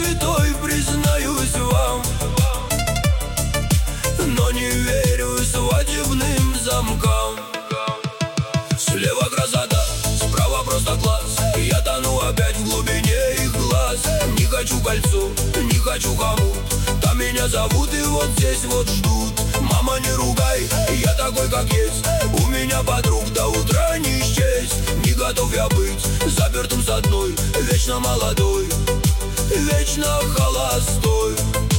святой, признаюсь вам, но не верю свадебным замкам. Слева красота, справа просто класс. Я тону опять в глубине их глаз. Не хочу кольцо, не хочу хомут. Там меня зовут и вот здесь вот ждут. Мама, не ругай, я такой как есть. У меня подруг до утра не счесть. Не готов я быть запертым с одной, вечно молодой, вечно холостой.